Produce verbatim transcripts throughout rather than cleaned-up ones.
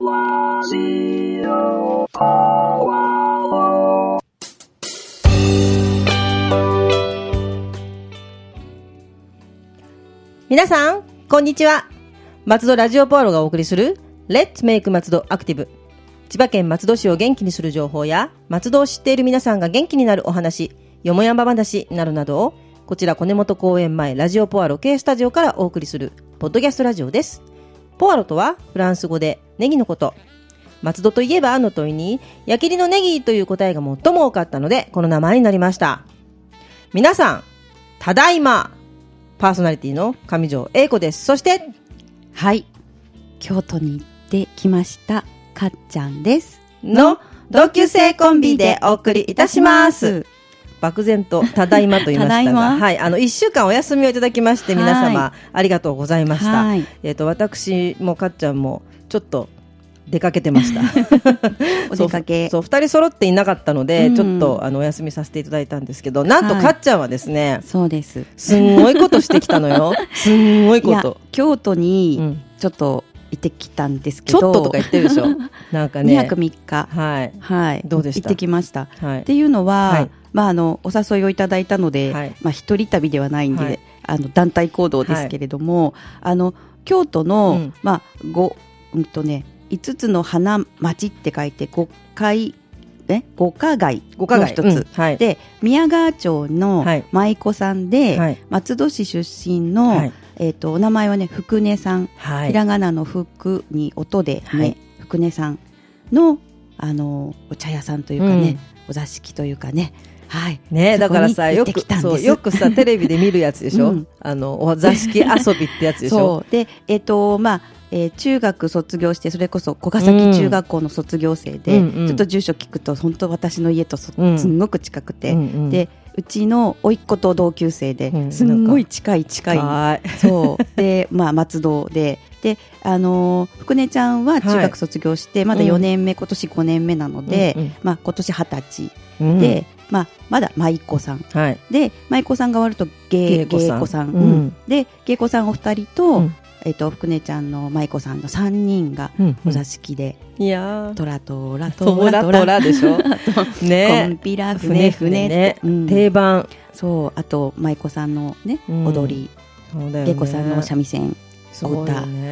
皆さんこんにちは。松戸ラジオポアロがお送りするレッツメイク松戸アクティブ。千葉県松戸市を元気にする情報や松戸を知っている皆さんが元気になるお話、よもやま話などなどをこちら小根本公園前ラジオポアロ系スタジオからお送りするポッドキャストラジオです。ポアロとはフランス語でネギのこと。松戸といえばの問いに矢切のネギという答えが最も多かったのでこの名前になりました。皆さんただいま。パーソナリティの上条英子です。そしてはい京都に行ってきましたかっちゃんですの同級生コンビでお送りいたします。漠然とただいまと言いましたが、はい、あのいっしゅうかんお休みをいただきまして皆様、はい、ありがとうございました。はい、えーと私もかっちゃんもちょっと出かけてましたお出かけそう、ふたり揃っていなかったので、うん、ちょっとあのお休みさせていただいたんですけど、なんとかっちゃんはですね、はい、 そうですすんごいことしてきたのよすんごいこと。いや京都にちょっと行ってきたんですけど、 ちょっととか言ってるでしょなんかねにはくみっか、 はいはい、 どうでした？ 行ってきました、 はい、 っていうのは、 はい、まあ、あのお誘いをいただいたので、はい、まあ、一人旅ではないんで、はい、あの団体行動ですけれども、はい、あの京都の、うん、まあごうんとねいつつの花町って書いて五街ね五花街の一つ、うん、はい、で宮川町の舞妓さんで、はい、松戸市出身の、はい、えー、とお名前はね福根さん、はい、ひらがなの福に音で、ね、はい、福根さんの、あのお茶屋さんというかね、うん、お座敷というかね、はいね、だからさよくそうよくさテレビで見るやつでしょ、うん、あのお座敷遊びってやつでしょそうで、えーとまあえー、中学卒業してそれこそ小ヶ崎中学校の卒業生で、うん、ちょっと住所聞くと本当私の家とそ、うん、すんごく近くて、うんうん、でうちの甥っ子と同級生で、うん、すんごい近い近い、そうで、まあ、松戸でで、あのー、福根ちゃんは中学卒業して、はい、まだよねんめ、うん、今年ごねんめなので、うんうん、まあ、今年はたちで、うん、まあ、まだ舞妓さん、はい、で舞妓さんが終わると芸妓さん、さん、うん、で芸妓さんお二人と、うん、えー、と福根ちゃんの舞妓さんのさんにんがお座敷で、うんうん、いやトラトラトラトラトラでしょね、コンピラ船船って、ね、うん、 定番。 そう、あと舞妓さんの、ね、うん、踊り、芸妓さんの三味線、お歌、ね、うん、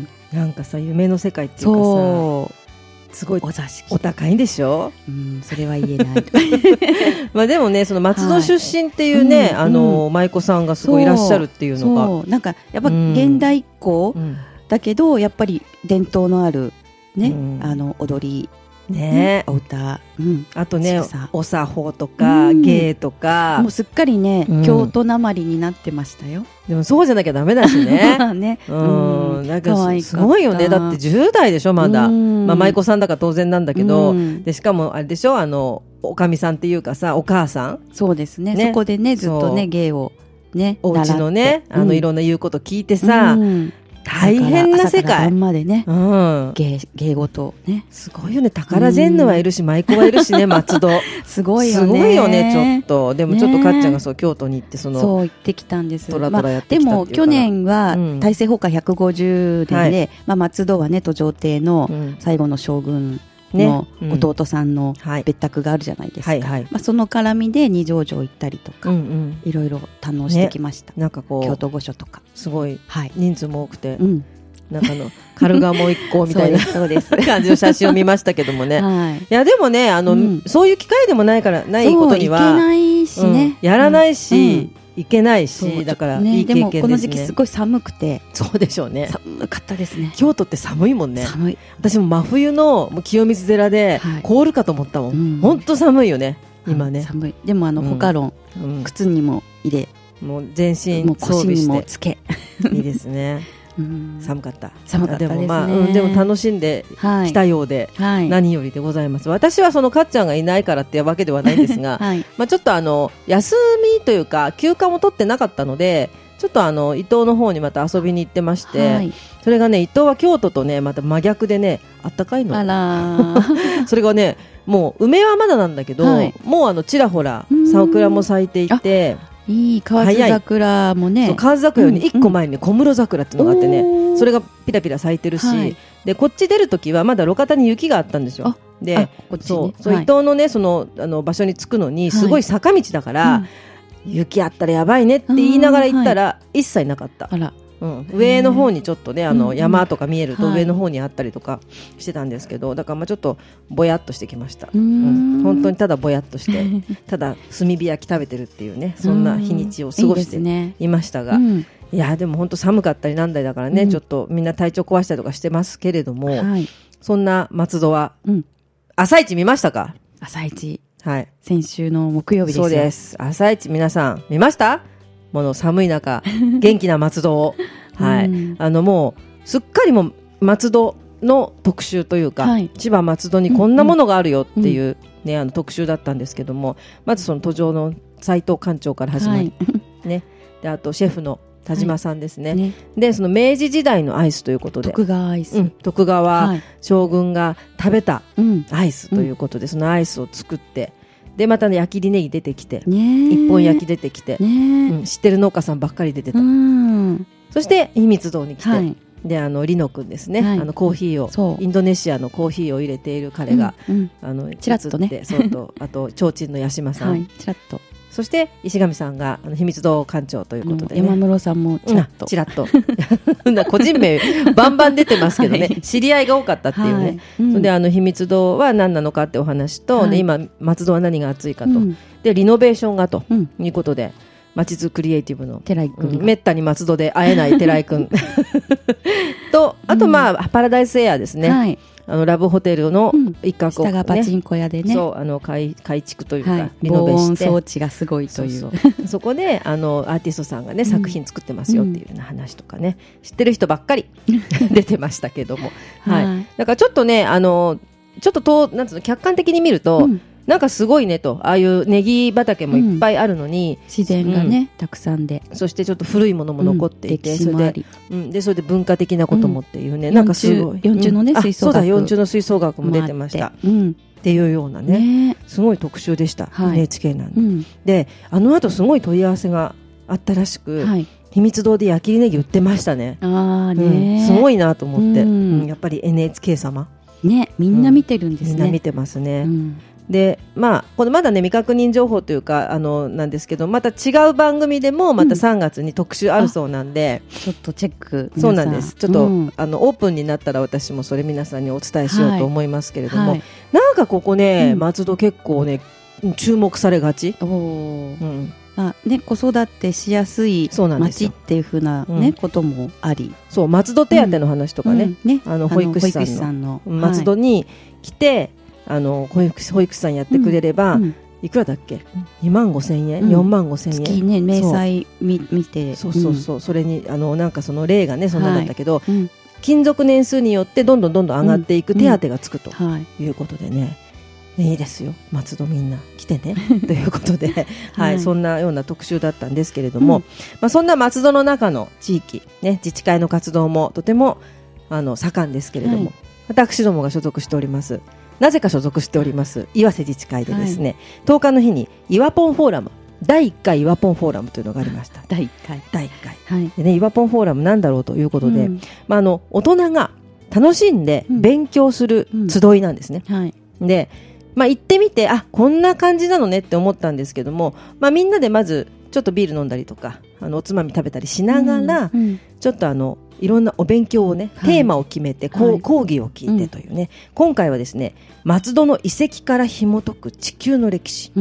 なんかさ夢の世界っていうかさ、そうすごいお座敷お高いんでしょ、 うん、それは言えないまあでもねその松戸出身っていうね、はい、あの、うん、舞妓さんがすごいいらっしゃるっていうのがそうなんかやっぱ現代っ子、うん、だけどやっぱり伝統のある、ね、うん、あの踊りね、お歌、うん、 あとねお作法とか、うん、芸とかもうすっかりね、うん、京都なまりになってましたよ。 でもそうじゃなきゃダメだしねね、 うん、うん、なんかすごいよね。だってじゅう代でしょまだ、うん、まあ、舞妓さんだから当然なんだけど、うん、でしかもあれでしょあのおかみさんっていうかさお母さんそうです ね, ねそこでねずっとね芸をねお家のねあの、うん、いろんな言うこと聞いてさ、うん、大変な世界朝から晩までね、うん、芸, 芸事ねすごいよね。宝ジェンヌはいるし、うん、舞妓はいるしね松戸すごいよねすごいよねちょっと。でもちょっとかっちゃんがそう京都に行ってそのそう行ってきたんです。 トラトラやってきたっていうから、まあ、 でも去年は大政奉還ひゃくごじゅうねんで、はい、まあ、松戸はね途上帝の最後の将軍の弟さんの別宅があるじゃないですか、ね、はいはい、まあ、その絡みで二条城行ったりとか、うんうん、いろいろ堪能してきました、ね、 なんかこう京都御所とかすごい人数も多くて、はい、うん、なんかのカルガモ一行みたいなそうです感じの写真を見ましたけどもね、はい、いやでもねあの、うん、そういう機会でもないからないことにはそういけないしね、 うん、やらないし、うん、いけないしだからいい経験ですね。 でもこの時期すごい寒くてそうでしょうね。 寒かったですね。 京都って寒いもんね。 寒い。 私も真冬の清水寺で凍るかと思ったもん、本当、はい、寒いよね今ね、 うん、寒い。でもあの、うん、ホカロン、うん、靴にも入れもう全身もう腰にもつけいいですねうん、寒かった寒かったですね。 でも、まあうん、でも楽しんできたようで、はい、何よりでございます。私はそのかっちゃんがいないからってわけではないんですが、はい、まあ、ちょっとあの休みというか休暇も取ってなかったのでちょっとあの伊東の方にまた遊びに行ってまして、はい、それがね伊東は京都とねまた真逆でねあったかいの。 あらそれがねもう梅はまだなんだけど、はい、もうあのちらほら桜も咲いていて、 いい河津桜もね、 そう河津桜よりいっこまえに小室桜っていうのがあってね、うん、それがピラピラ咲いてるし、はい、でこっち出るときはまだ路肩に雪があったんですよ。でこっち、ね、そうそう、はい、伊東のねそのあの場所に着くのにすごい坂道だから、はい、うん、雪あったらやばいねって言いながら行ったら、はい、一切なかった。あら、うん、上の方にちょっとねあの山とか見えると上の方にあったりとかしてたんですけど、はい、だからまあちょっとぼやっとしてきました。うん、本当にただぼやっとしてただ炭火焼き食べてるっていうね、そんな日にちを過ごしていましたが、いいですね。うん、いやでも本当寒かったりなんだりだからね、うん、ちょっとみんな体調壊したりとかしてますけれども、はい、そんな松戸は、うん、朝一見ましたか？ 朝一、 はい、 先週の木曜日ですよ。 そうです。朝一皆さん見ました？もの寒い中元気な松戸をはい、うん、あのもうすっかりも松戸の特集というか、はい、千葉松戸にこんなものがあるよっていう、うんうんね、あの特集だったんですけども、まずその途上の斉藤館長から始まり、はい、ね、であとシェフの田島さんですね、はい、ね、でその明治時代のアイスということで徳川アイス、 うん、徳川将軍が食べたアイスということで、うん、そのアイスを作ってでまた、ね、焼きりネギ出てきて、ね、一本焼き出てきて、ね、うん、知ってる農家さんばっかり出てた、うん、そして秘密堂に来て、はい、であのリノ君ですね、はい、あのコーヒーをインドネシアのコーヒーを入れている彼が、うんうん、あのチラッとね、 そうとあと提灯の八島さん、はい、 チラッと、 そして石上さんがあの秘密堂館長ということで、ね、 山室さんもチラッと、 うん、チラッと個人名バンバン出てますけどね、はい、知り合いが多かったっていうね、はい、うん、それであの秘密堂は何なのかってお話と、はい、で今松戸は何が熱いかと、うん、でリノベーションがということで、まちづくりエイティブの寺井君、 うん、めったに松戸で会えない寺井君と、あとまあ、うん、パラダイスエアですね、はい、あのラブホテルの一角を、ね、 下がパチンコ屋でね、 そうあの改改築というか、 はい、 リノベして防音装置がすごいという、 そうそうそこであのアーティストさんがね、うん、作品作ってますよっていうような話とかね、知ってる人ばっかり出てましたけども、はいはい、だからちょっとねあのちょっととなんつうの客観的に見ると、うん、なんかすごいねと、ああいうネギ畑もいっぱいあるのに、 うん、自然がね、うん、たくさんで、 そしてちょっと古いものも残っていて、うん、それで、うん、でそれで文化的なこともっていうね、うん、なんかすごいよん中のね、 うん、 吹奏楽、 そうだよん中の吹奏楽も出てました、うん、っていうような ね, ねすごい特集でした、はい、エヌエイチケー なんで、うん、であの後すごい問い合わせがあったらしく、はい、秘密堂で焼きネギ売ってましたね。 あーね、 うん、すごいなと思って、うんうん、やっぱり エヌエイチケー 様ね、みんな見てるんですね、 うん、みんな見てますね、うん、でまあ、このまだね未確認情報というかあのなんですけど、また違う番組でもまたさんがつに特集あるそうなんで、 うん、ちょっとチェック、 そうなんです、ちょっと、うん、あのオープンになったら私もそれ皆さんにお伝えしようと思いますけれども、はいはい、なんかここね、うん、松戸結構ね注目されがち、お、うんあね、子育てしやすい町っていう風な、ね、うん、こともあり、 そう松戸手当の話とかね、うんうん、ね、あの保育士さん の, さんの松戸に来て、はい、あの保育士、保育士さんやってくれれば、うんうん、いくらだっけ、にまんごせんえん、うん、よんまんごせんえん、 月ね、明細見て、 そうそうそう、うん、それにあのなんかその例がねそんなんだったけど、はい、うん、勤続年数によってどんどんどんどん上がっていく手当がつくということでね、うんうん、はい、いいですよ松戸みんな来てねということで、はいはい、そんなような特集だったんですけれども、うん、まあ、そんな松戸の中の地域、ね、自治会の活動もとてもあの盛んですけれども、はい、私どもが所属しておりますなぜか所属しております岩瀬自治会でですね、はい、とおかの日に岩ポンフォーラムだいいっかい岩ポンフォーラムというのがありました。 だいいっかい、 だいいっかい、はい、でね、岩ポンフォーラムなんだろうということで、うん、まあ、あの大人が楽しんで勉強する集いなんですね、うんうん、はい、でまあ、行ってみてあこんな感じなのねって思ったんですけども、まあ、みんなでまずちょっとビール飲んだりとかあのおつまみ食べたりしながら、うんうん、ちょっとあのいろんなお勉強をね、はい、テーマを決めて、はい、講義を聞いてというね、うん、今回はですね松戸の遺跡から紐解く地球の歴史、うん、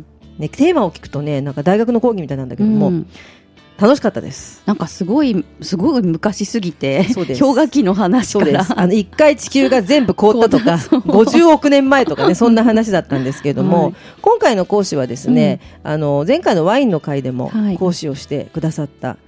ね、テーマを聞くとねなんか大学の講義みたいなんだけども、うん、楽しかったです。 なんかすごいすごい昔すぎて氷河期の話からあのいっかい地球が全部凍ったとかごじゅうおくねんまえとかねそんな話だったんですけれども、はい、今回の講師はですね、うん、あの前回のワインの会でも講師をしてくださった、はい、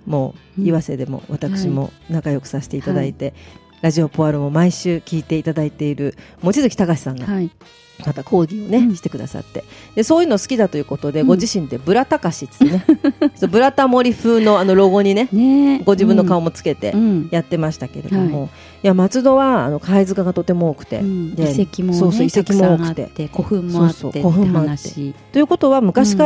もう岩瀬でも私も仲良くさせていただいて、はい、ラジオポアロも毎週聞いていただいている望月隆さんが、はい、また講義をね、うん、してくださって、でそういうの好きだということで、うん、ご自身でブラタカシってねブラタモリ風のあのロゴに ね, ねご自分の顔もつけてやってましたけれども、うんはい、いや松戸はあの貝塚がとても多くて、うん、 で遺跡も、ね、 そうそう遺跡も多くて古墳もあってって話ということは昔から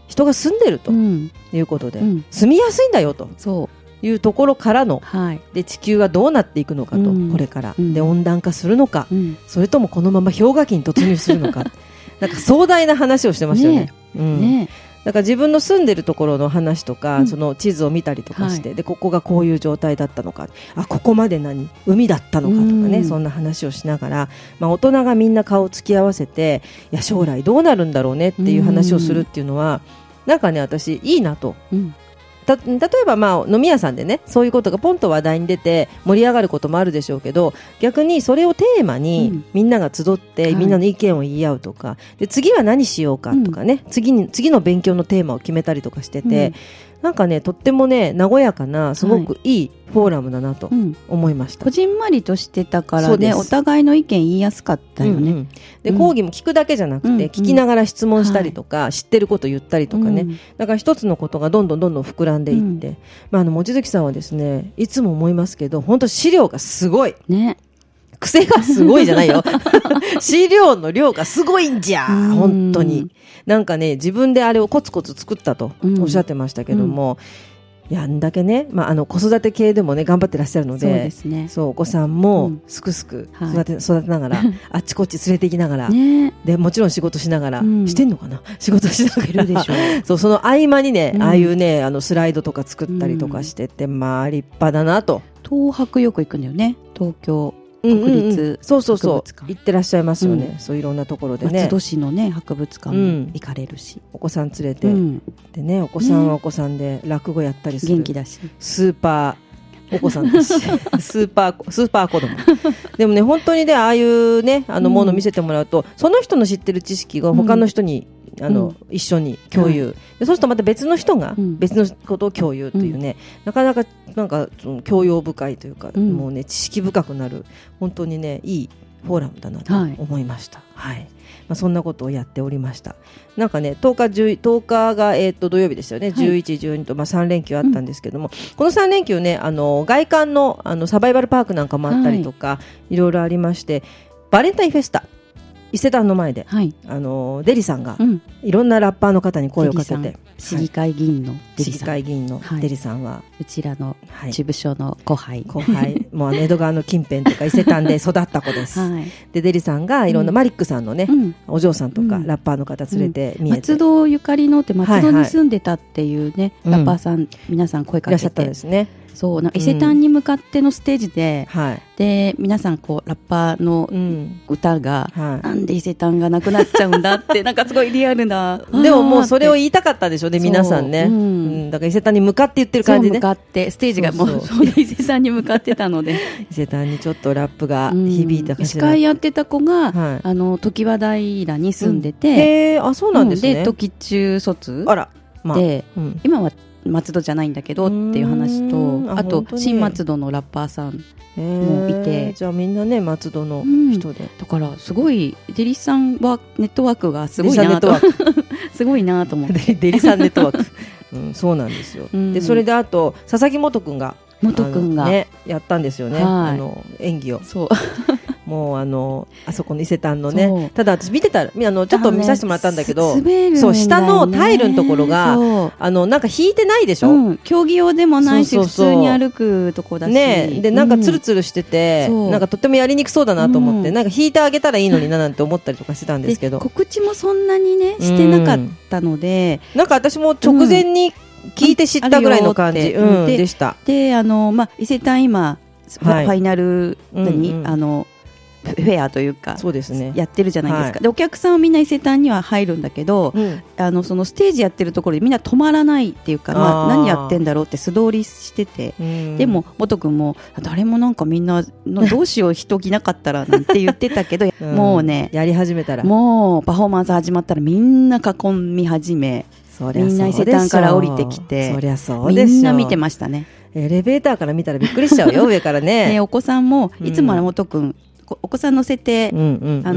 人が住んでるということで、うん、住みやすいんだよというところからの、はい、で地球はどうなっていくのかと、うん、これから、うん、で温暖化するのか、うん、それともこのまま氷河期に突入するのかなんか壮大な話をしてましたよね。ね、うんね、だから自分の住んでるところの話とか、うん、その地図を見たりとかして、はい、でここがこういう状態だったのか、あここまで何海だったのかとかね、うん、そんな話をしながら、まあ、大人がみんな顔を突き合わせて、いや将来どうなるんだろうねっていう話をするっていうのは、うん、なんかね私いいなと、うん、た例えばまあ飲み屋さんでねそういうことがポンと話題に出て盛り上がることもあるでしょうけど、逆にそれをテーマにみんなが集って、うん、みんなの意見を言い合うとか、はい、で次は何しようかとかね、うん、次に次の勉強のテーマを決めたりとかしてて、うん、なんかねとってもね和やかなすごくいいフォーラムだなと思いました、 はい、うん、こじんまりとしてたからね、お互いの意見言いやすかったよね、うんうん、 で講義も聞くだけじゃなくて、うん、聞きながら質問したりとか、はい、知ってること言ったりとかね、うん、だから一つのことがどんどんどんどん膨らんでいって、うん、まあ、あの望月さんはですねいつも思いますけど本当資料がすごいね、癖がすごいじゃないよ資料の量がすごいんじゃ本当になんかね自分であれをコツコツ作ったとおっしゃってましたけども、うんうん、いやんだけね、まあ、あの子育て系でもね頑張ってらっしゃるので、そうですね、そうお子さんもすくすく育て、うん、育てながら、はい、あっちこっち連れて行きながら、ね、でもちろん仕事しながら、うん、してんのかな仕事しながらでしょそうその合間にね、うん、ああいうねあのスライドとか作ったりとかしてて、うん、まあ立派だなと。 東博よく行くんだよね、東京国立博物館、うんうん、 そうそうそう行ってらっしゃいますよね、うん、そういろんなところでね、 松戸市のね博物館も行かれるし、うん、 お子さん連れて、うん、でねお子さんはお子さんで落語やったりする、 元気だしスーパーお子さんだしスーパースーパー子供でもね本当にねああいうねあのものを見せてもらうと、うん、その人の知ってる知識が他の人に、うん、あのうん、一緒に共有、うん、でそうするとまた別の人が別のことを共有というね、うん、なかなかなんかその教養深いというか、うん、もうね知識深くなる本当にねいいフォーラムだなと思いました、はいはい、まあ、そんなことをやっておりました。なんかねとおか、じゅう、とおかが、えー、と土曜日ですよね、はい、じゅういち、じゅうにと、まあ、さん連休あったんですけども、うん、このさん連休ねあの外観 の, あのサバイバルパークなんかもあったりとか、はい、いろいろありまして、バレンタインフェスタ伊勢丹の前で、はい、あのデリさんが、うん、いろんなラッパーの方に声をかけて、 市議会議員のデリさん、 市議会議員のデリさんは、はい、 うちらの事務所の後輩、 後輩もう江戸川の近辺とか伊勢丹で育った子です、はい、でデリさんがいろんな、うん、マリックさんのね、うん、お嬢さんとか、うん、ラッパーの方連れて見えて、 松戸ゆかりのって松戸に住んでたっていうね、はいはい、ラッパーさん、うん、皆さん声かけていらっしゃったんですね。そうなんか伊勢丹に向かってのステージで、うん、はい、で皆さんこうラッパーの歌が、うん、はい、なんで伊勢丹がなくなっちゃうんだってなんかすごいリアルなでももうそれを言いたかったでしょうね皆さんね、うんうん、だから伊勢丹に向かって言ってる感じで、ね、 向かってステージがもうそうそう伊勢丹に向かってたので伊勢丹にちょっとラップが響いたかしら、 うん、司会やってた子が、はい、あの常盤平に住んでて、うん、 へー、あそうなんですね、 で時中卒あら、まあ、 で、 うん、 今は松戸じゃないんだけどっていう話と、あと新松戸のラッパーさんもいて、 じゃあみんなね松戸の人で、うん、 だからすごいデリさんはネットワークがすごいなとすごいなと思ってデリさんネットワーク、うん、そうなんですよ、うん、でそれであと佐々木元くんが元くんが、 ね、やったんですよね、あの演技をそうもうあのあそこの伊勢丹のね、ただ私見てたあのちょっと見させてもらったんだけど、 ね、 そう下のタイルのところがあのなんか引いてないでしょ、うん、 競技用でもないしそうそうそう、普通に歩くとこだし、 ね、でなんかツルツルしてて、うん、なんかとってもやりにくそうだなと思って、うん、なんか引いてあげたらいいのにななんて思ったりとかしてたんですけど、 告知もそんなにねしてなかったので、 うん、なんか私も直前に聞いて知ったぐらいの感じ、うんうん、で, でしたであの、まあ、伊勢丹今、はい、ファイナルに、うんうん、あのフェアというかそうですね、 やってるじゃないですか、はい、でお客さんはみんな伊勢丹には入るんだけど、うん、あのそのステージやってるところでみんな止まらないっていうか、まあ、何やってんだろうって素通りしてて、うん、でも元君も誰もなんかみんなどうしよう人来なかったらなんて言ってたけど、うん、もうねやり始めたらもうパフォーマンス始まったらみんな囲み始め、そりゃみんな伊勢丹から降りてきて、 そりゃそうでしょ、 みんな見てましたね。 エレベーターから見たらびっくりしちゃうよ上からねでお子さんもいつも元君、うん、お子さん乗せて、うんうんうん、あの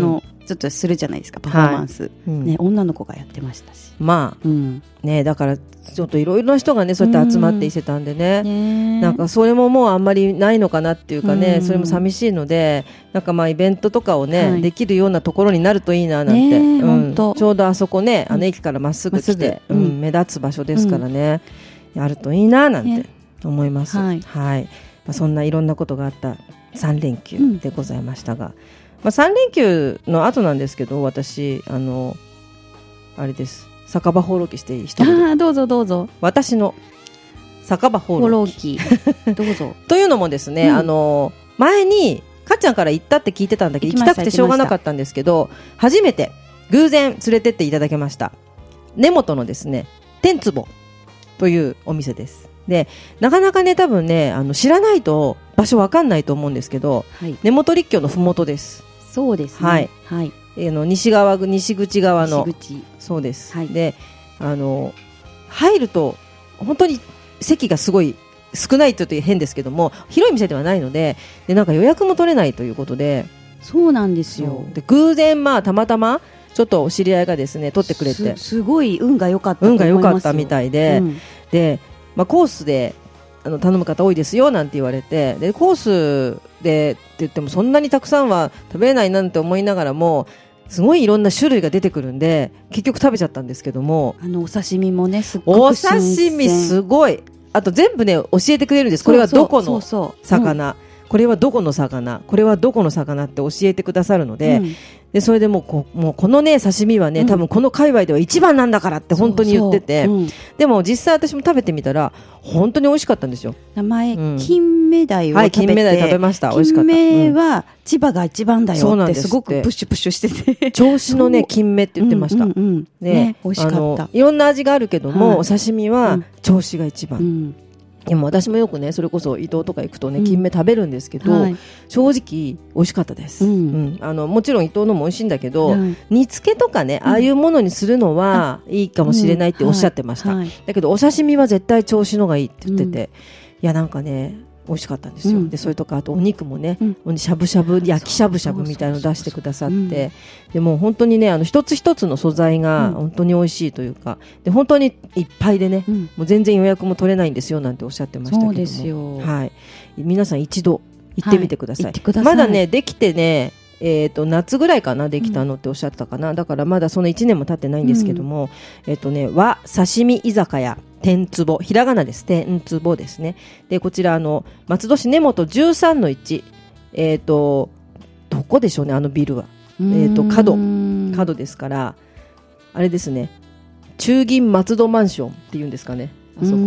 ちょっとするじゃないですか、パフォーマンス、はいうんね、女の子がやってましたし、 まあ、うん、ね、だからちょっといろいろな人がねそうやって集まっていせたんでね、うん、なんかそれももうあんまりないのかなっていうかね、うん、それも寂しいので、なんかまあイベントとかをね、はい、できるようなところになるといいななんて、ねうん、ちょうどあそこね、あの駅からまっすぐ来て、うんうん、目立つ場所ですからね、うん、やるといいななんて思います、はいはいまあ、そんないろんなことがあったさん連休でございましたが、うんまあ、さん連休の後なんですけど、私あのあれです酒場放浪記していい人あどうぞどうぞ私の酒場放浪記どうぞというのもですね、うん、あの前にかっちゃんから行ったって聞いてたんだけど 行, 行きたくてしょうがなかったんですけど、初めて偶然連れてっていただけました根本のですね天壺というお店です。でなかなかね多分ねあの知らないと場所わかんないと思うんですけど、はい、根本立教のふもとです。 そうですね、 はいはい、えー、の西側西口側の西口そうです、はい、であの入ると本当に席がすごい少ないというと変ですけども広い店ではないの で, でなんか予約も取れないということでそうなんですよ。 で偶然まあたまたまちょっとお知り合いがですね取ってくれてす, すごい運が良かったと思いますよ。 運が良かったみたいで、うん、で、まあ、コースであの頼む方多いですよなんて言われてでコースでって言ってもそんなにたくさんは食べれないなんて思いながらもすごいいろんな種類が出てくるんで結局食べちゃったんですけどもあのお刺身もねすっごく新鮮お刺身すごいあと全部ね教えてくれるんです。これはどこの魚これはどこの魚これはどこの魚って教えてくださるので、うん、でそれでもう こ, もうこのね刺身はね、うん、多分この界隈では一番なんだからって本当に言ってて、そうそう、うん、でも実際私も食べてみたら本当に美味しかったんですよ。 名前、うん、金目鯛を食べて、はい、 金目鯛食べました。美味しかった。 金目は千葉が一番だよってすごくプッシュプッシュしてて銚子のね金目って言ってました、うんうんうんねね、美味しかった。 いろんな味があるけども、はい、お刺身は銚子が一番、うんでも私もよくねそれこそ伊東とか行くとね、うん、金目食べるんですけど、はい、正直美味しかったです、うんうん、あのもちろん伊東のも美味しいんだけど、はい、煮付けとかねああいうものにするのはいいかもしれないっておっしゃってました、うんはい、だけどお刺身は絶対銚子のがいいって言ってて、うん、いやなんかね美味しかったんですよ、うん、でそれとかあとお肉もね、うん、しゃぶしゃぶ焼きしゃぶしゃぶみたいの出してくださって、うん、でもう本当にねあの一つ一つの素材が本当に美味しいというかで本当にいっぱいでね、うん、もう全然予約も取れないんですよなんておっしゃってましたけどもそうですよ、 はい、皆さん一度行ってみてください、 はい、行ってください。 まだねできてねえー、と夏ぐらいかなできたのっておっしゃったかな、うん、だからまだそのいちねんも経ってないんですけども、うんえーとね、和刺身居酒屋天壺ひらがなです天壺ですね。でこちらあの松戸市根本 じゅうさんのいち、えー、とどこでしょうねあのビルは、えー、と角角ですからあれですね中銀松戸マンションっていうんですかねあそこ、うん、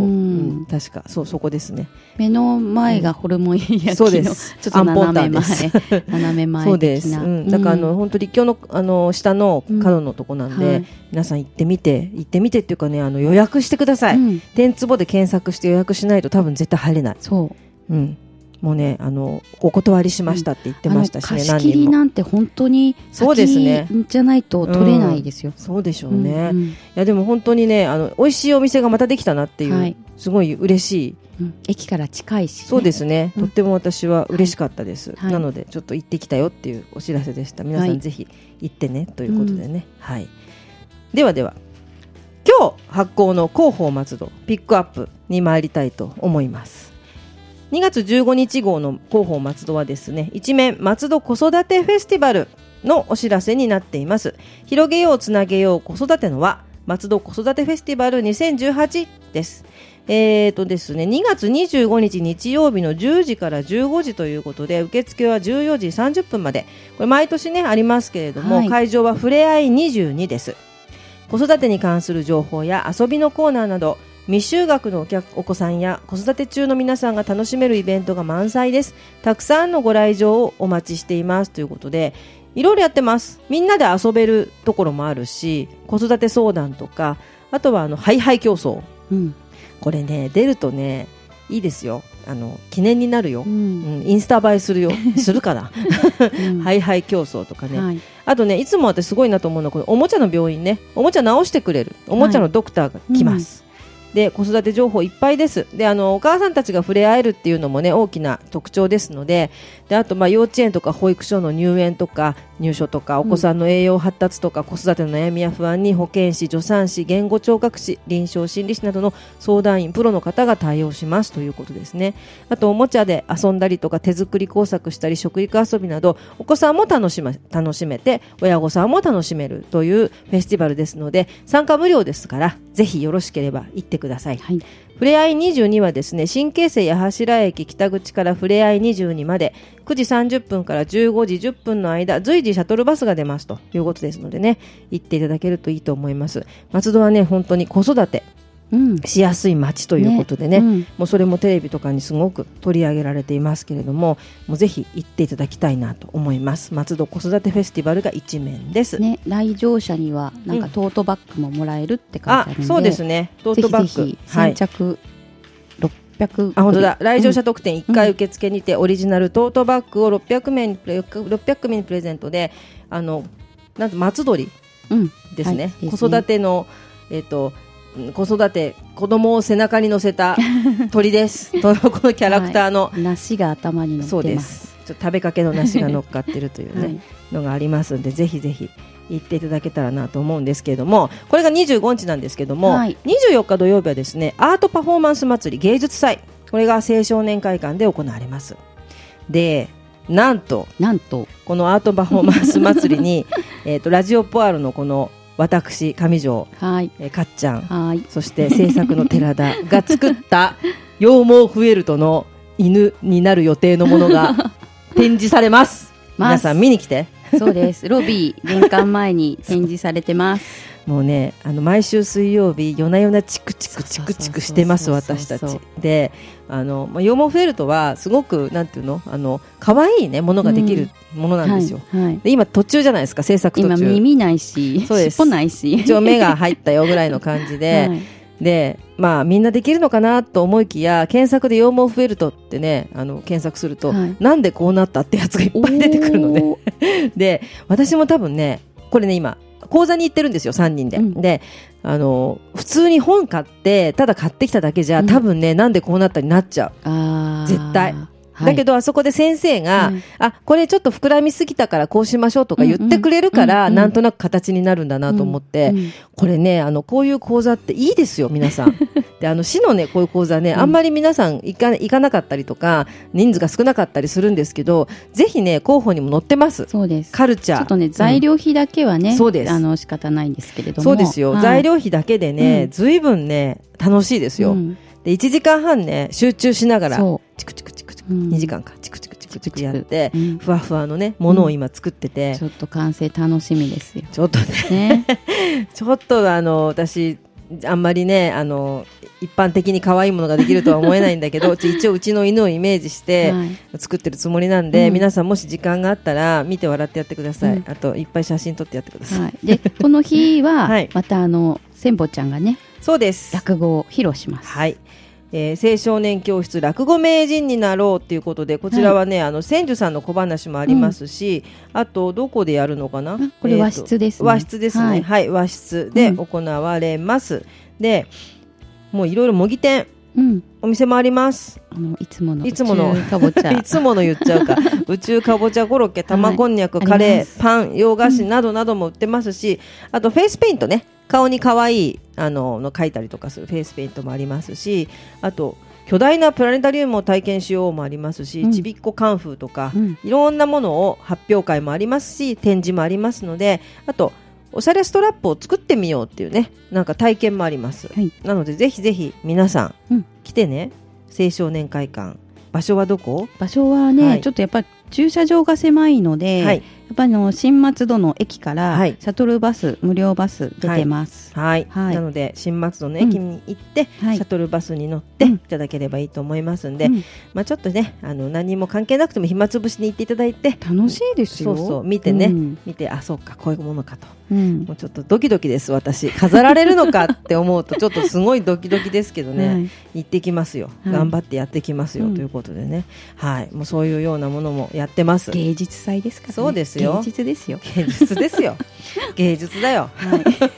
確かそうそこですね。 目の前がホルモン焼きの、うん、 そうですちょっと斜め前斜め前的なそうです、うん、だからあの、うん、本当立教の、あの下の角のとこなんで、うんはい、皆さん行ってみて行ってみてっていうかねあの予約してください、うん、天壺で検索して予約しないと多分絶対入れない。 そう、 うんもうねあのお断りしましたって言ってましたし、ね、 貸し切りなんて本当に先じゃないと取れないですよ。 そうですね、うん、そうでしょうね、うんうん、いやでも本当にねあの美味しいお店がまたできたなっていう、はい、すごい嬉しい、 うん、駅から近いし、ね、 そうですね、うん、とっても私は嬉しかったです、はい、なのでちょっと行ってきたよっていうお知らせでした。皆さんぜひ行ってね、はい、ということでね、うんはい、ではでは今日発行の広報松戸ピックアップに参りたいと思います。にがつじゅうごにち号の広報松戸はですね一面松戸子育てフェスティバルのお知らせになっています。広げようつなげよう子育ての輪松戸子育てフェスティバルにせんじゅうはちです。えーとですね、にがつにじゅうごにち日曜日のじゅうじからじゅうごじということで受付はじゅうよじさんじゅっぷんまでこれ毎年ねありますけれども、はい、会場はふれあいにじゅうにです。子育てに関する情報や遊びのコーナーなど未就学の お, 客お子さんや子育て中の皆さんが楽しめるイベントが満載です。たくさんのご来場をお待ちしていますということでいろいろやってます。みんなで遊べるところもあるし子育て相談とかあとはあのハイハイ競争、うん、これね出るとねいいですよ。あの記念になるよ、うんうん、インスタ映えするよするかな、うん、ハイハイ競争とかね、はい、あとねいつも私すごいなと思うのはこのおもちゃの病院ねおもちゃ直してくれるおもちゃのドクターが来ます、はいうんで子育て情報いっぱいです。であのお母さんたちが触れ合えるっていうのもね大きな特徴ですので、であとまあ幼稚園とか保育所の入園とか入所とかお子さんの栄養発達とか、うん、子育ての悩みや不安に保健師、助産師、言語聴覚士、臨床心理士などの相談員、プロの方が対応しますということですね。あとおもちゃで遊んだりとか手作り工作したり食育遊びなどお子さんも楽し、ま、楽しめて親御さんも楽しめるというフェスティバルですので参加無料ですからぜひよろしければ行ってください、はい、ふれあいにじゅうにはですね新京成八柱駅北口からふれあいにじゅうにまでくじさんじゅっぷんからじゅうごじじゅっぷんの間随時シャトルバスが出ますということですのでね行っていただけるといいと思います。松戸はね本当に子育てうん、しやすい街ということで ね, ね、うん、もうそれもテレビとかにすごく取り上げられていますけれどももうぜひ行っていただきたいなと思います。松戸子育てフェスティバルが一面です、 ね、来場者にはなんかトートバッグももらえるって書いてあるので、うん、 あそうですねトートバッグぜひぜひ先着ろっぴゃくあ本当だ来場者特典いっかい受付にて、うん、オリジナルトートバッグをろっぴゃくめいにろっぴゃくめいにプレゼントであのなんと松鳥ですね、うんはい、子育てのえっ、ー、と子育て子供を背中に乗せた鳥ですこのキャラクターの、 はい、梨が頭に乗ってます。 そうですちょっと食べかけの梨が乗っかってるという、ねはい、のがありますのでぜひぜひ行っていただけたらなと思うんですけれどもこれがにじゅうごにちなんですけども、はい、にじゅうよっか土曜日はですねアートパフォーマンス祭り芸術祭これが青少年会館で行われます。でなんとなんとこのアートパフォーマンス祭りにえとラジオポアロのこの私上条、はいえー、かっちゃん、はい、そして制作の寺田が作った羊毛フエルトの犬になる予定のものが展示されます皆さん見に来てそうですロビー玄関前に展示されてますもうねあの毎週水曜日夜な夜なチクチクチクチクしてます私たちであの、まあ、羊毛フェルトはすごくなんていうのあの可愛いねものができるものなんですよ、うんはいはい、で今途中じゃないですか制作途中今耳ないしそうです尻尾ないし一応目が入ったよぐらいの感じで、はいでまあ、みんなできるのかなと思いきや検索で羊毛フェルトってねあの検索すると、はい、なんでこうなったってやつがいっぱい出てくるのでで私も多分ねこれね今講座に行ってるんですよさんにんで、うん、であの普通に本買ってただ買ってきただけじゃ、うん、多分ねなんでこうなったになっちゃうあ絶対だけど、はい、あそこで先生が、うん、あこれちょっと膨らみすぎたからこうしましょうとか言ってくれるから、うんうん、なんとなく形になるんだなと思って、うんうん、これねあのこういう講座っていいですよ皆さんであの市のねこういう講座ね、うん、あんまり皆さん行か、行かなかったりとか人数が少なかったりするんですけどぜひね広報にも載ってますそうですカルチャーちょっとね材料費だけはね、 うん、そうですあの仕方ないんですけれどもそうですよ、 はい、 材料費だけでね、うん、ずいぶんね楽しいですよ、うんでいちじかんはんね集中しながらチクチクチクチク、うん、にじかんかチクチクチクチクやって、うん、ふわふわのねものを今作ってて、 うん、ちょっと完成楽しみですよちょっと ね, ねちょっとあの私あんまりねあの一般的に可愛いものができるとは思えないんだけど一応うちの犬をイメージして作ってるつもりなんで、はい、皆さんもし時間があったら見て笑ってやってください、うん、あといっぱい写真撮ってやってください、はい、 でこの日はまたあの千穂ちゃんがねそうです落語を披露しますはいえー、青少年教室落語名人になろうということでこちらはね、はい、あの千住さんの小話もありますし、うん、あとどこでやるのかなこれ和室ですね、 えー、和室ですね、はい、はい、和室で行われます、うん、でもういろいろ模擬店、うん、お店もありますあのいつものいつもの宇宙かぼちゃいつもの言っちゃうか宇宙かぼちゃコロッケ玉こんにゃく、はい、カレーパン洋菓子などなども売ってますし、うん、あとフェイスペイントね顔に可愛いあのの描いたりとかするフェイスペイントもありますしあと巨大なプラネタリウムを体験しようもありますし、うん、ちびっこカンフーとか、うん、いろんなものを発表会もありますし展示もありますのであとおしゃれストラップを作ってみようっていうねなんか体験もあります、はい、なのでぜひぜひ皆さん、うん、来てね青少年会館場所はどこ場所はね、はい、ちょっとやっぱり駐車場が狭いので、はい、やっぱりの新松戸の駅からシャトルバス、はい、無料バス出てます、 はいはいはい、なので新松戸の駅に行って、うん、シャトルバスに乗っていただければいいと思いますんで、うんまあ、ちょっとねあの何も関係なくても暇つぶしに行っていただいて楽しいですよそうそう見てね、うん、見てあそうかこういうものかと、うん、もうちょっとドキドキです私飾られるのかって思うとちょっとすごいドキドキですけどね、はい、行ってきますよ、はい、頑張ってやってきますよ、うん、ということでね、はい、もうそういうようなものもやってます芸術祭ですからねそうですよ芸術ですよ芸術ですよ芸術だよ、はい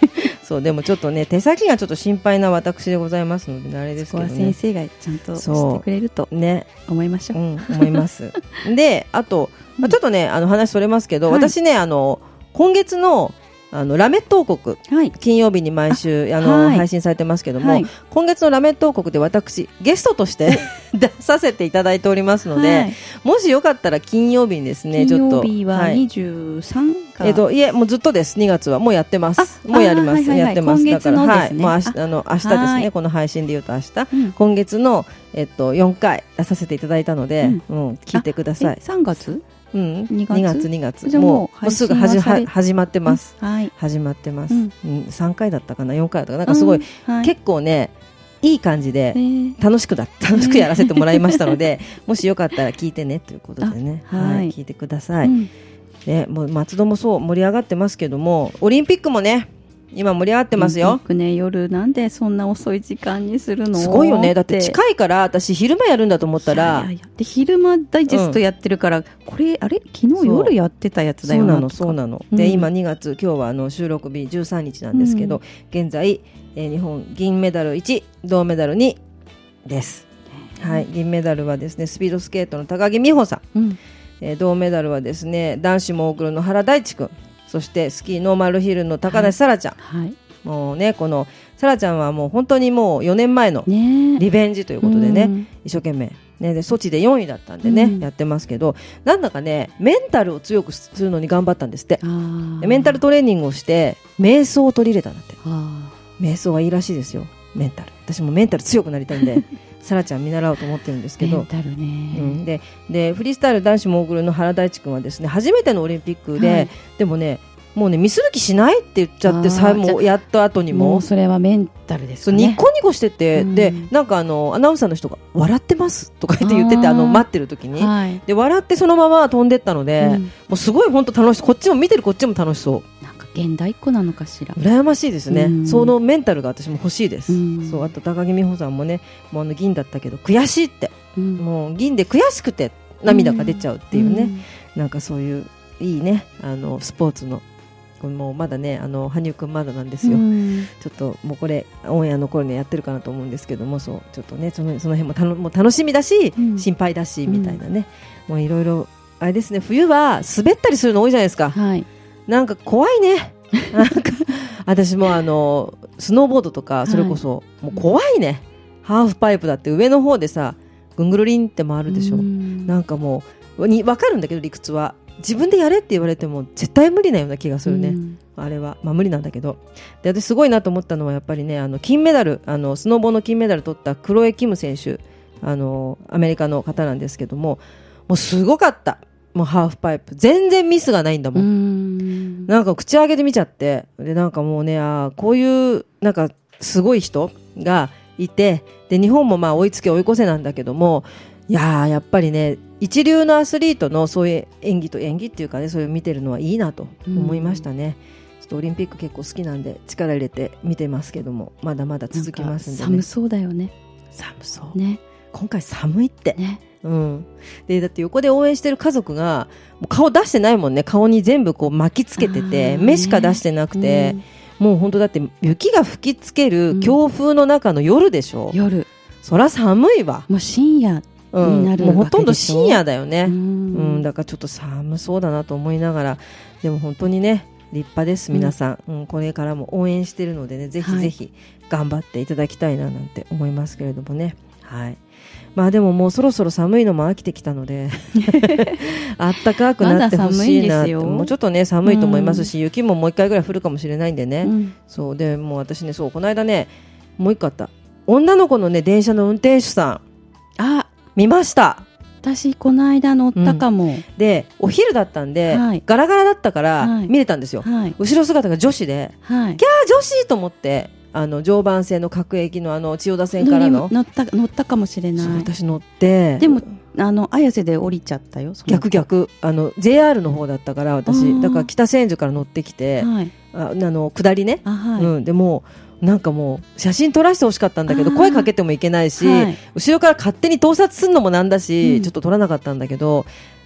そうでもちょっとね手先がちょっと心配な私でございますので、ね、あれですけどね、 そこは先生がちゃんとしてくれるとね思いましょう、 うん、思いますであと、まあ、ちょっとねあの話それますけど、はい、私ねあの今月のあのラメット王国、はい、金曜日に毎週あの、はい、配信されてますけども、はい、今月のラメット王国で私ゲストとして出させていただいておりますので、はい、もしよかったら金曜日にですね金曜日はにじゅうさんか、 はい、えーと、いえもうずっとですにがつはもうやってますもうやります、はいはいはい、やってます今月のですね、だから、はい、 もう明日、あの明日ですねこの配信でいうと明日、うん、今月の、えっと、よんかい出させていただいたので、うんうん、聞いてください。 さんがつうん、にがつにがつもう、 もうすぐはじは始まってます、 うんはい、 始まってます、うんうん、さんかいだったかなよんかいだったかな、なんかすごい、うんはい、結構ねいい感じで楽しくだ楽しくやらせてもらいましたので、えー、もしよかったら聞いてねということでね、はいはい、聞いてください、うんね、もう松戸もそう盛り上がってますけども、オリンピックもね今盛り上がってますよ。 ね、夜なんでそんな遅い時間にするの？ すごいよね。だって近いから私昼間やるんだと思ったら、いやいやいやで昼間ダイジェストやってるから、うん、これあれ昨日夜やってたやつだよなとか。 そうなのそうなの、うん、で今にがつ今日はあの収録日じゅうさんにちなんですけど、うん、現在、えー、日本銀メダルいち銅メダルにです、はい、銀メダルはですねスピードスケートの高木美帆さん、うんえー、銅メダルはですね男子モーグルの原大地君、そしてスキーノーマルヒルの高梨沙羅ちゃん、はいはいもうねこの沙羅ちゃんはもう本当にもうよねんまえのリベンジということでね、うん、一生懸命、ね、でソチでよんいだったんでね、うん、やってますけど、なんだかねメンタルを強くするのに頑張ったんですって。メンタルトレーニングをして瞑想を取り入れたんだって。瞑想はいいらしいですよ。メンタル、私もメンタル強くなりたいんで沙羅ちゃん見習おうと思ってるんですけど、 メンタルね、 うん、で, でフリースタイル男子モーグルの原大地君はですね初めてのオリンピックで、はい、でもねもうねミスる気しないって言っちゃって、さもうやった後にももうそれはメンタルですかね。 ニコニコしてて、うん、でなんかあのアナウンサーの人が笑ってますとか言って言ってて、あの待ってる時に、はい、で笑ってそのまま飛んでったので、うん、もうすごい本当楽しそう、こっちも見てるこっちも楽しそう。 なんか現代っ子なのかしら。 羨ましいですね、うん、そのメンタルが私も欲しいです、うん、そうあと高木美帆さんもねもうあの銀だったけど悔しいって、うん、もう銀で悔しくて涙が出ちゃうっていうね、うん、なんかそういういいねあのスポーツのもうまだねあの羽生くんまだなんですよ、うん、ちょっともうこれオンエアの頃にやってるかなと思うんですけども、そうちょっとねその、その辺もたのもう楽しみだし、うん、心配だしみたいなね、もういろいろあれですね。冬は滑ったりするの多いじゃないですか、はい、なんか怖いねなんか私もあのスノーボードとかそれこそ、はい、もう怖いね。ハーフパイプだって上の方でさぐんぐるりんって回るでしょ、うん、なんかもうに分かるんだけど理屈は自分でやれって言われても絶対無理なような気がするね、うん、あれは、まあ、無理なんだけど、で私すごいなと思ったのはやっぱりねあの金メダルあのスノボの金メダル取ったクロエ・キム選手、あのアメリカの方なんですけども、もうすごかった。もうハーフパイプ全然ミスがないんだもん、うん、なんか口開けてみちゃって、でなんかもうねあこういうなんかすごい人がいて、で日本もまあ追いつけ追い越せなんだけども、いやーやっぱりね一流のアスリートのそういう演技と演技っていうかね、そういう見てるのはいいなと思いましたね、うん、ちょっとオリンピック結構好きなんで力入れて見てますけども、まだまだ続きますんで、ね、 寒そうだよね。 寒そうね、今回寒いってね、うん、でだって横で応援してる家族がもう顔出してないもんね。顔に全部こう巻きつけてて、目しか出してなくて、うん、もう本当だって雪が吹きつける強風の中の夜でしょ、うん、夜そら寒いわ。 もう深夜になるわけでしょ、 うん、もうほとんど深夜だよね、うん、うん、だからちょっと寒そうだなと思いながら、でも本当にね立派です皆さん、うんうん、これからも応援してるのでね、ぜひぜひ頑張っていただきたいななんて思いますけれどもね。はい、まあでももうそろそろ寒いのも飽きてきたのであったかくなってほしいなって、もうちょっとね寒いと思いますし、うん、雪ももう一回ぐらい降るかもしれないんでね、うん、そうでもう私ねそうこの間ねもう一個あった女の子のね電車の運転手さん、あ見ました。 私この間乗ったかも、うん、 でお昼だったんで、はい、ガラガラだったから見れたんですよ、はい、後ろ姿が女子で、はい、キャー女子と思って、あの常磐線の各駅のあの千代田線からの乗った乗ったかもしれない。 そう私乗って、 でもあの綾瀬で降りちゃったよ。 逆逆あの ジェイアール の方だったから私だから北千住から乗ってきて、はい、ああの下りね、はい、うん、でもなんかもう写真撮らせてほしかったんだけど声かけてもいけないし、はい、後ろから勝手に盗撮するのもなんだし、うん、ちょっと撮らなかったんだけど、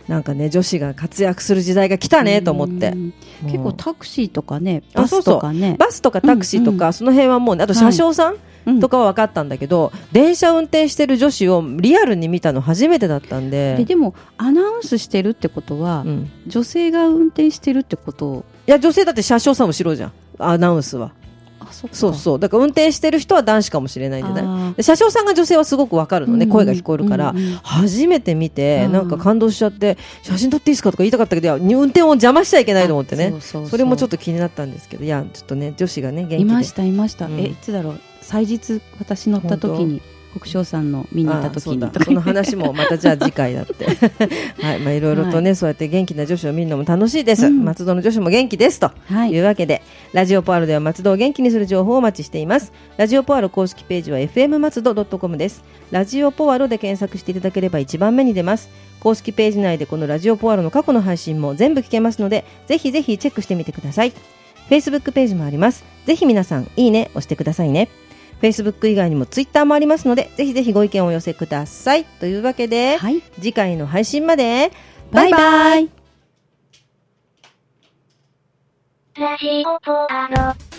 なんかね女子が活躍する時代が来たねと思って、 結構タクシーとかねバスとかね、 そうそうバスとかタクシーとか、うんうん、その辺はもう、ね、あと車掌さん、はいとかは分かったんだけど、うん、電車運転してる女子をリアルに見たの初めてだったん で, で, でもアナウンスしてるってことは、うん、女性が運転してるってことをいや女性だって車掌さん後ろじゃんアナウンスはあ そ, そうそうだから運転してる人は男子かもしれないんじゃない車掌さんが女性はすごく分かるのね、うんうん、声が聞こえるから、うんうん、初めて見てなんか感動しちゃって写真撮っていいですかとか言いたかったけど運転を邪魔しちゃいけないと思ってね そ, うそうそうそれもちょっと気になったんですけどいやちょっとね女子がね元気でいましたいました、うん、えいつだろう祭日私乗った時に北昇さんの見に行った時にとかそ, その話もまたじゃあ次回だってはい、まあ、いろいろとね、はい、そうやって元気な女子を見るのも楽しいです、うん、松戸の女子も元気ですというわけで、はい、ラジオポアロでは松戸を元気にする情報をお待ちしています。ラジオポアロ公式ページは エフエム 松戸 ドットコム です。ラジオポアロで検索していただければ一番目に出ます。公式ページ内でこのラジオポアロの過去の配信も全部聞けますのでぜひぜひチェックしてみてください。 Facebook ページもあります。ぜひ皆さんいいね押してくださいね。Facebook 以外にも Twitter もありますのでぜひぜひご意見をお寄せください。というわけで、はい、次回の配信までバイバイ。 バイバイ。ラジオポアロ